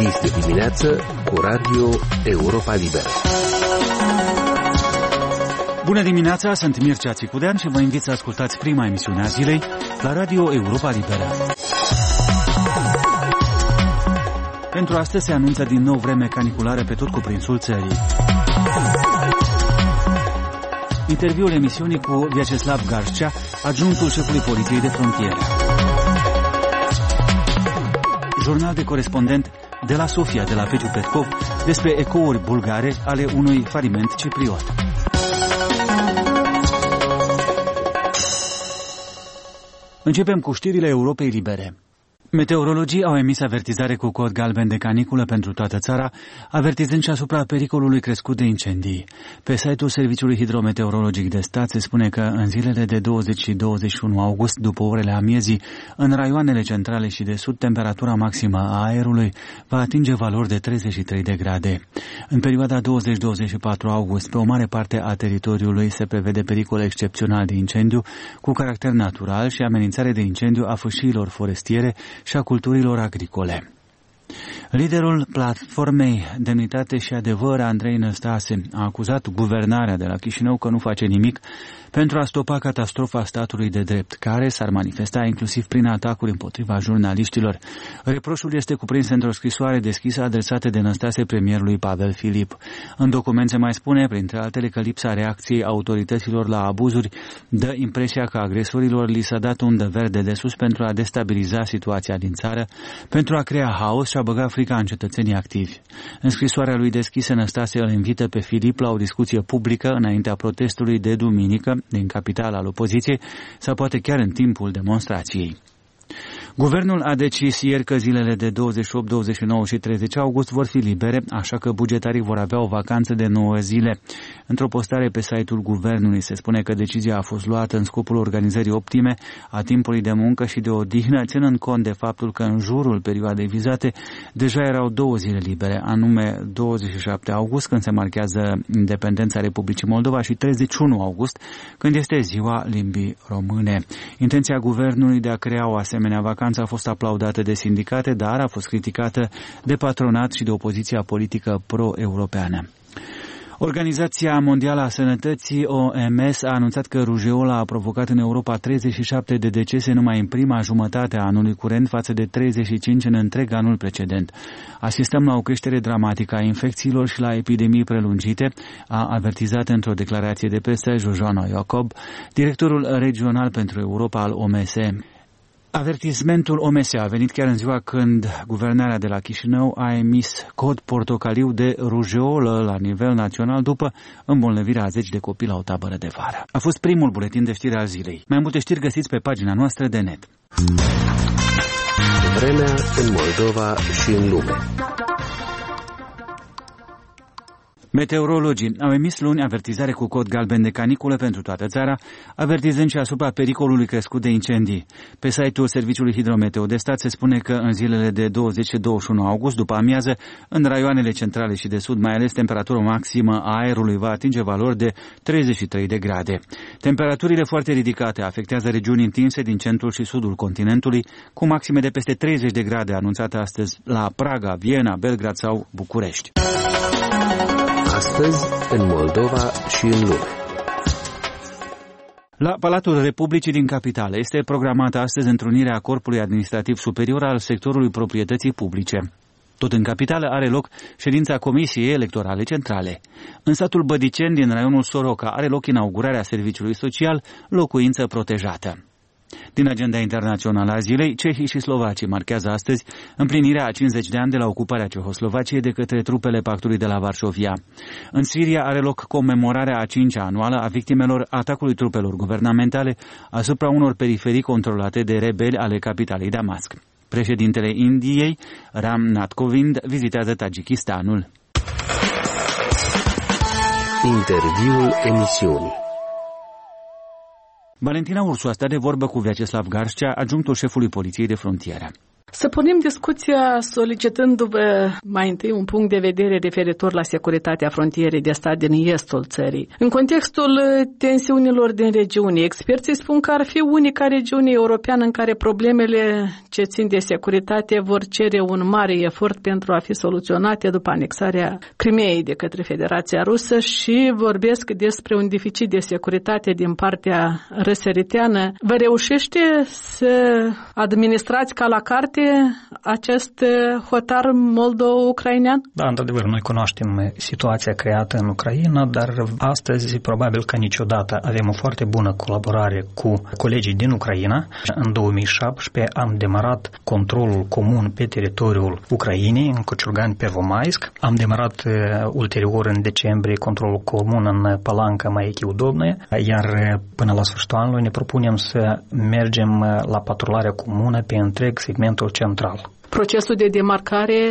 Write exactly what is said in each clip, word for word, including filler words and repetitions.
Este dimineață cu Radio Europa Liberă. Bună dimineața, sunt Mircea Țicudean și vă invit să ascultați prima emisiune a zilei la Radio Europa Liberă. Pentru astăzi se anunță din nou vreme caniculară pe tot cuprinsul țării. Interviul emisiunii cu Vyacheslav Garcea, adjunctul șefului Poliției de Frontieră. Jurnal de corespondent de la Sofia, de la Peciu Petkov, despre ecouri bulgare ale unui faliment cipriot. Începem cu știrile Europei Libere. Meteorologii au emis avertizare cu cod galben de caniculă pentru toată țara, avertizând și asupra pericolului crescut de incendii. Pe site-ul Serviciului Hidrometeorologic de Stat se spune că în zilele de douăzeci și douăzeci și unu august, după orele amiezii, în raioanele centrale și de sud, temperatura maximă a aerului va atinge valori de treizeci și trei de grade. În perioada douăzeci douăzeci și patru august, pe o mare parte a teritoriului se prevede pericol excepțional de incendiu cu caracter natural și amenințare de incendiu a fâșiilor forestiere și a culturilor agricole. Liderul platformei Demnitate și Adevăr, Andrei Năstase, a acuzat guvernarea de la Chișinău că nu face nimic pentru a stopa catastrofa statului de drept, care s-ar manifesta inclusiv prin atacuri împotriva jurnaliștilor. Reproșul este cuprins într-o scrisoare deschisă adresată de Năstase premierului Pavel Filip. În document se mai spune, printre altele, că lipsa reacției autorităților la abuzuri dă impresia că agresorilor li s-a dat undă verde de sus pentru a destabiliza situația din țară, pentru a crea haos și a băga frica în cetățenii activi. În scrisoarea lui deschisă, Năstase îl invită pe Filip la o discuție publică înaintea protestului de duminică din capitala al opoziției sau poate chiar în timpul demonstrației. Guvernul a decis ieri că zilele de douăzeci și opt, douăzeci și nouă și treizeci august vor fi libere, așa că bugetarii vor avea o vacanță de nouă zile. Într-o postare pe site-ul guvernului se spune că decizia a fost luată în scopul organizării optime a timpului de muncă și de odihnă, ținând cont de faptul că în jurul perioadei vizate deja erau două zile libere, anume douăzeci și șapte august, când se marchează independența Republicii Moldova, și treizeci și unu august, când este ziua limbii române. Intenția guvernului de a crea o asemenea vacanță a fost aplaudată de sindicate, dar a fost criticată de patronat și de opoziția politică pro-europeană. Organizația Mondială a Sănătății, O M S, a anunțat că rujeola a provocat în Europa treizeci și șapte de decese numai în prima jumătate a anului curent, față de treizeci și cinci în întreg anul precedent. Asistăm la o creștere dramatică a infecțiilor și la epidemii prelungite, a avertizat într-o declarație de presă Jojoana Iacob, directorul regional pentru Europa al O M S. Avertismentul O M S a venit chiar în ziua când guvernarea de la Chișinău a emis cod portocaliu de rujeolă la nivel național după îmbolnăvirea a zeci de copii la o tabără de vară. A fost primul buletin de știri al zilei. Mai multe știri găsiți pe pagina noastră de net. Vremea în Moldova și în lume. Meteorologii au emis luni avertizare cu cod galben de caniculă pentru toată țara, avertizând și asupra pericolului crescut de incendii. Pe site-ul Serviciului Hidrometeo de Stat se spune că în zilele de douăzeci și douăzeci și unu august, după amiază, în raioanele centrale și de sud, mai ales, temperatura maximă a aerului va atinge valori de treizeci și trei de grade. Temperaturile foarte ridicate afectează regiuni întinse din centrul și sudul continentului, cu maxime de peste treizeci de grade anunțate astăzi la Praga, Viena, Belgrad sau București. Astăzi, în Moldova și în lume. La Palatul Republicii din capitală este programată astăzi întrunirea Corpului Administrativ Superior al sectorului proprietății publice. Tot în capitală are loc ședința Comisiei Electorale Centrale. În satul Bădiceni, din raionul Soroca, are loc inaugurarea serviciului social Locuință Protejată. Din agenda internațională a zilei, cehii și slovacii marchează astăzi împlinirea a cincizeci de ani de la ocuparea Cehoslovaciei de către trupele Pactului de la Varșovia. În Siria are loc comemorarea a cincea anuală a victimelor atacului trupelor guvernamentale asupra unor periferii controlate de rebeli ale capitalei Damasc. Președintele Indiei, Ram Nath Kovind, vizitează Tajikistanul. Interviul emisiunii. Valentina Ursu a stat de vorbă cu Vyacheslav Garcea, adjunctul șefului Poliției de Frontieră. Să pornim discuția solicitându-vă mai întâi un punct de vedere referitor la securitatea frontierei de stat din estul țării. În contextul tensiunilor din regiune, experții spun că ar fi unica regiune europeană în care problemele ce țin de securitate vor cere un mare efort pentru a fi soluționate după anexarea Crimeei de către Federația Rusă și vorbesc despre un deficit de securitate din partea răsăriteană. Vă reușește să administrați ca la carte acest hotar moldo-ucrainean? Da, într-adevăr, noi cunoaștem situația creată în Ucraina, dar astăzi, probabil că niciodată, avem o foarte bună colaborare cu colegii din Ucraina. În două mii șaptesprezece am demarat controlul comun pe teritoriul Ucrainei, în Cociurgan-Pervomaisk. Am demarat uh, ulterior în decembrie controlul comun în Palanca, Maiachi Udobnaie, iar până la sfârșitul anului ne propunem să mergem la patrularea comună pe întreg segmentul central. Procesul de demarcare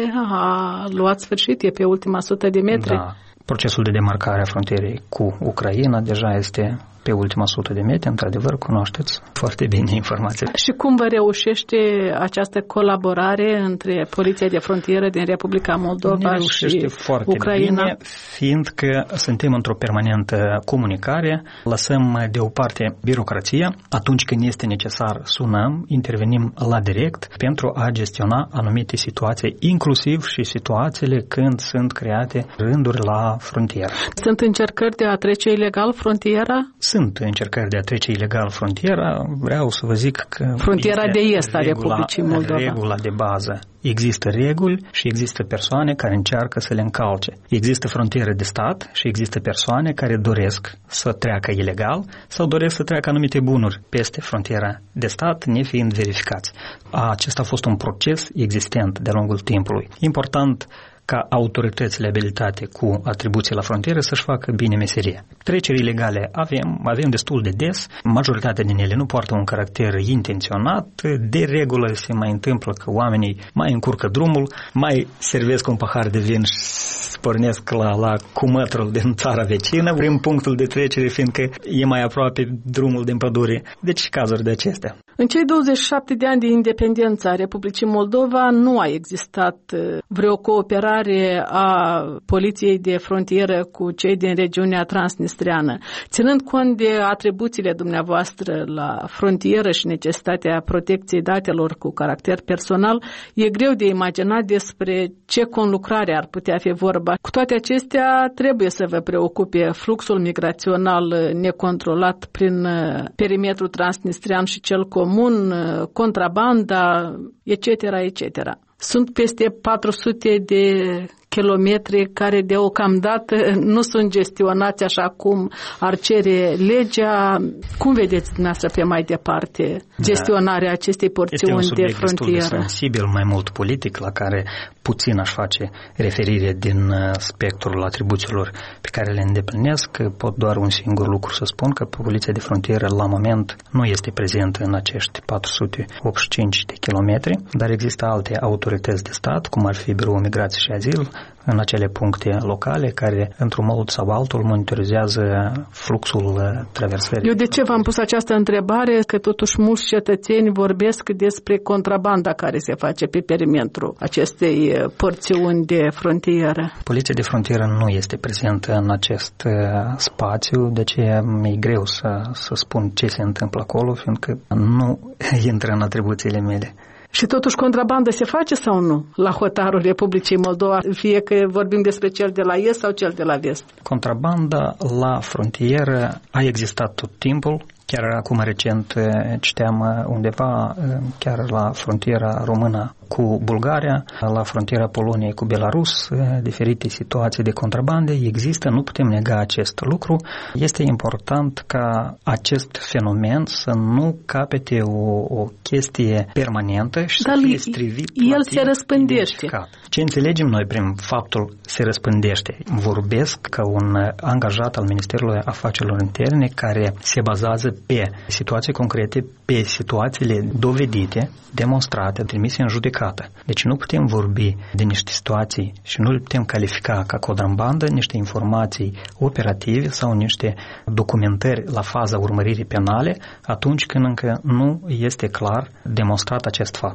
a luat sfârșit, e pe ultima sută de metri? Da, procesul de demarcare a frontierei cu Ucraina deja este pe ultima sută de metri, într-adevăr, cunoașteți foarte bine informațiile. Și cum vă reușește această colaborare între Poliția de Frontieră din Republica Moldova și foarte Ucraina? Bine, fiindcă suntem într-o permanentă comunicare, lăsăm deoparte birocrația, atunci când este necesar sunăm, intervenim la direct pentru a gestiona anumite situații, inclusiv și situațiile când sunt create rânduri la frontieră. Sunt încercări de a trece ilegal frontiera? Sunt încercări de a trece ilegal frontiera. Vreau să vă zic că frontiera de est a Republicii Moldova. Regula de bază. Există reguli și există persoane care încearcă să le încalce. Există frontieră de stat și există persoane care doresc să treacă ilegal sau doresc să treacă anumite bunuri peste frontiera de stat, nefiind verificați. Acesta a fost un proces existent de-a lungul timpului. Important ca autoritățile abilitate cu atribuții la frontieră să-și facă bine meseria. Treceri ilegale avem, avem destul de des, majoritatea din ele nu poartă un caracter intenționat, de regulă se mai întâmplă că oamenii mai încurcă drumul, mai servesc un pahar de vin și pornesc la, la cumătrul din țara vecină, prin punctul de trecere, fiindcă e mai aproape drumul din pădure. Deci cazuri de acestea. În cei douăzeci și șapte de ani de independență a Republicii Moldova nu a existat vreo cooperare a Poliției de Frontieră cu cei din regiunea transnistreană. Ținând cont de atribuțiile dumneavoastră la frontieră și necesitatea protecției datelor cu caracter personal, e greu de imaginat despre ce conlucrare ar putea fi vorba. Cu toate acestea, trebuie să vă preocupe fluxul migrațional necontrolat prin perimetrul transnistrean și cel comun, contrabanda, et cetera, et cetera. Sunt peste patru sute de kilometri care deocamdată nu sunt gestionați așa cum ar cere legea. Cum vedeți dumneavoastră pe mai departe gestionarea acestei porțiuni de frontieră? Este un subiect destul de sensibil, mai mult politic, la care puțin aș face referire din spectrul atribuțiilor pe care le îndeplinesc. Pot doar un singur lucru să spun, că Poliția de Frontieră la moment nu este prezentă în acești patru sute optzeci și cinci de kilometri, dar există alte autorități de stat, cum ar fi Biroul Migrație și Azil, în acele puncte locale care, într-un mod sau altul, monitorizează fluxul traversării. Eu de ce v-am pus această întrebare? Că totuși mulți cetățeni vorbesc despre contrabanda care se face pe perimetru acestei porțiuni de frontieră. Poliția de frontieră nu este prezentă în acest spațiu, de ce mi-e greu să, să spun ce se întâmplă acolo, fiindcă nu intră în atribuțiile mele. Și totuși contrabandă se face sau nu la hotarul Republicii Moldova, fie că vorbim despre cel de la est sau cel de la vest? Contrabanda la frontieră a existat tot timpul. Chiar acum recent citeam undeva, chiar la frontiera română cu Bulgaria, la frontiera Poloniei cu Belarus, diferite situații de contrabande există, nu putem nega acest lucru. Este important ca acest fenomen să nu capete o, o chestie permanentă și Dar să fie strivit. El se răspândește. Ce înțelegem noi prin faptul se răspândește? Vorbesc ca un angajat al Ministerului Afacerilor Interne care se bazează pe situații concrete, pe situațiile dovedite, demonstrate, trimise în judecată. Deci nu putem vorbi de niște situații și nu le putem califica ca contrabandă, niște informații operative sau niște documentări la faza urmăririi penale atunci când încă nu este clar demonstrat acest fapt.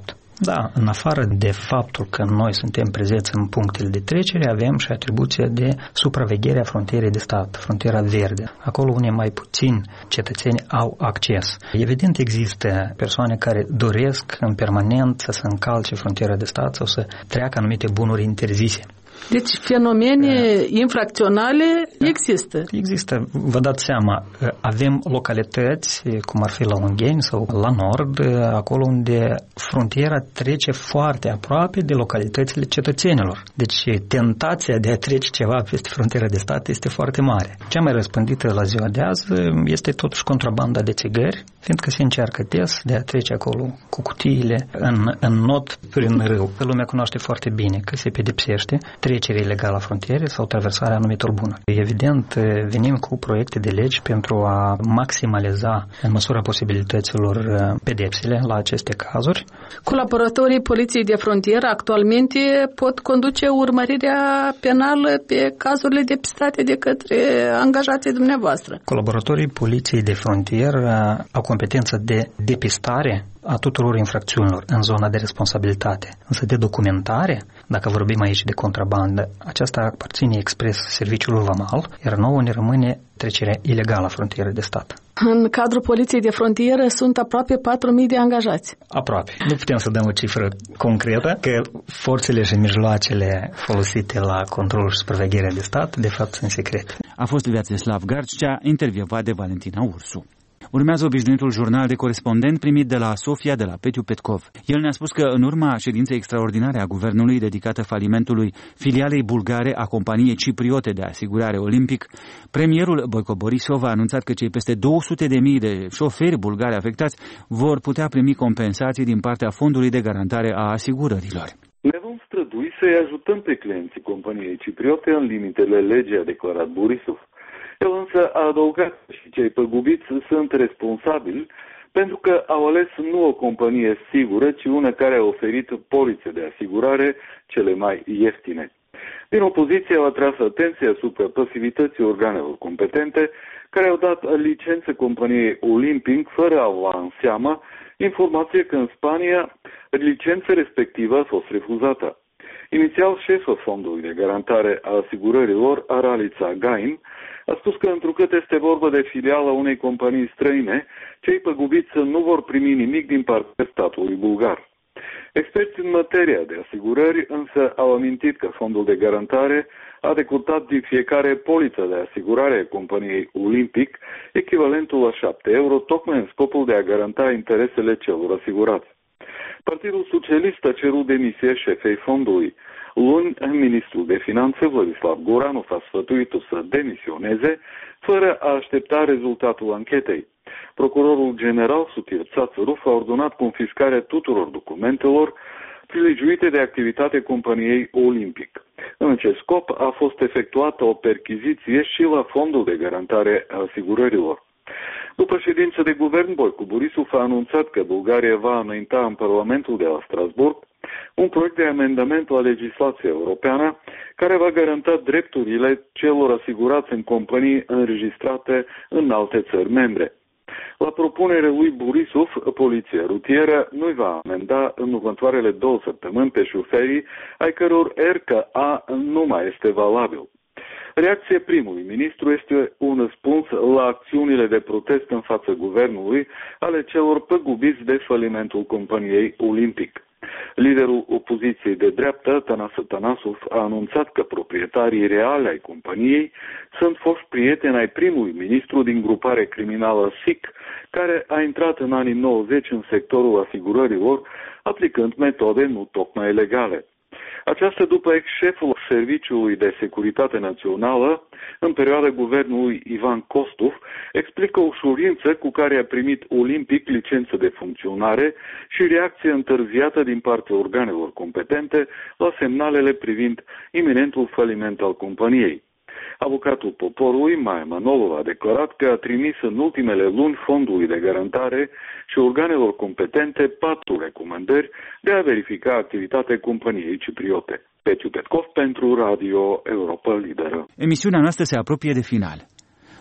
Da, în afară de faptul că noi suntem prezenți în punctele de trecere, avem și atribuția de supraveghere a frontierei de stat, frontiera verde, acolo unde mai puțin cetățeni au acces. Evident, există persoane care doresc în permanent să se încalce frontiera de stat sau să treacă anumite bunuri interzise. Deci fenomene da. infracționale da. există. Există. Vă dați seama, avem localități, cum ar fi la Ungheni sau la nord, acolo unde frontiera trece foarte aproape de localitățile cetățenilor. Deci tentația de a trece ceva peste frontiera de stat este foarte mare. Cea mai răspândită la ziua de azi este totuși contrabanda de țigări, fiindcă se încearcă des de a trece acolo cu cutiile în, în not prin râu. Lumea cunoaște foarte bine că se pedepsește trecerea ilegală a frontierei sau traversarea anumitor bunuri. Evident, venim cu proiecte de legi pentru a maximaliza în măsura posibilităților pedepsele la aceste cazuri. Colaboratorii Poliției de Frontieră actualmente pot conduce urmărirea penală pe cazurile depistate de către angajații dumneavoastră. Colaboratorii Poliției de Frontieră au competență de depistare a tuturor infracțiunilor în zona de responsabilitate. Însă de documentare, dacă vorbim aici de contrabandă, aceasta aparține expres serviciului vamal, iar nouă ne rămâne trecerea ilegală a frontierei de stat. În cadrul Poliției de Frontieră sunt aproape patru mii de angajați. Aproape. Nu putem să dăm o cifră concretă, că forțele și mijloacele folosite la controlul și supravegherea de stat, de fapt, sunt secrete. A fost Vyacheslav Garcea, intervievat de Valentina Ursu. Urmează obișnuitul jurnal de corespondent primit de la Sofia de la Petiu Petkov. El ne-a spus că în urma ședinței extraordinare a guvernului dedicată falimentului filialei bulgare a companiei cipriote de asigurare Olympic, premierul Boico Borisov a anunțat că cei peste două sute de mii de șoferi bulgari afectați vor putea primi compensații din partea Fondului de Garantare a Asigurărilor. Ne vom strădui să-i ajutăm pe clienții companiei cipriote în limitele legii, a declarat Borisov. El însă a adăugat și cei păgubiți sunt responsabili pentru că au ales nu o companie sigură, ci una care a oferit polițe de asigurare cele mai ieftine. Din opoziție au atras atenția asupra pasivității organelor competente care au dat licență companiei Olympic fără a lua în seamă informație că în Spania licența respectivă a fost refuzată. Inițial, șeful Fondului de Garantare a Asigurărilor, Aralița Gain, a spus că întrucât este vorba de filiala unei companii străine, cei păgubiți nu vor primi nimic din partea statului bulgar. Experți în materia de asigurări însă au amintit că Fondul de Garantare a decurtat din fiecare poliță de asigurare a companiei Olympic echivalentul la șapte euro, tocmai în scopul de a garanta interesele celor asigurați. Partidul Socialist a cerut demisia șefei fondului. Luni, ministrul de Finanțe, Vladislav Goranov, a sfătuit-o să demisioneze, fără a aștepta rezultatul anchetei. Procurorul general Sutir Țațăruf a ordonat confiscarea tuturor documentelor prilejuite de activitate companiei Olympic. În acest scop a fost efectuată o perchiziție și la Fondul de Garantare a Asigurărilor. După ședință de guvern, Boico Borisov a anunțat că Bulgaria va înainta în Parlamentul de la Strasbourg un proiect de amendament la legislația europeană care va garanta drepturile celor asigurați în companii înregistrate în alte țări membre. La propunerea lui Borisov, poliția rutieră nu va amenda în următoarele două săptămâni pe șoferii ai căror R K A nu mai este valabil. Reacția primului ministru este un răspuns la acțiunile de protest în fața guvernului ale celor păgubiți de falimentul companiei Olympic. Liderul opoziției de dreapta, Tănase Tănasov, a anunțat că proprietarii reale ai companiei sunt foști prieteni ai primului ministru din grupare criminală S I C, care a intrat în anii nouăzeci în sectorul asigurărilor, aplicând metode nu tocmai legale. Aceasta după ex-șeful Serviciului de Securitate Națională, în perioada guvernului Ivan Kostov, explică ușurință cu care a primit Olympic licență de funcționare și reacție întârziată din partea organelor competente la semnalele privind iminentul faliment al companiei. Avocatul poporului, Maia Manolov, a declarat că a trimis în ultimele luni Fondului de Garantare și organelor competente patru recomandări de a verifica activitatea companiei cipriote. Petiu Petkov pentru Radio Europa Liberă. Emisiunea noastră se apropie de final.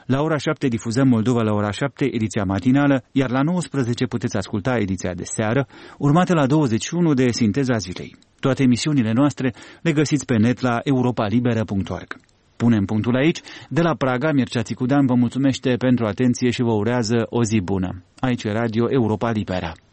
La ora șapte difuzăm Moldova la ora șapte, ediția matinală, iar la nouăsprezece puteți asculta ediția de seară, urmată la douăzeci și unu de Sinteza Zilei. Toate emisiunile noastre le găsiți pe net la europa liberă punct org. Punem punctul aici. De la Praga, Mircea Țicudan vă mulțumește pentru atenție și vă urează o zi bună. Aici e Radio Europa Liberă.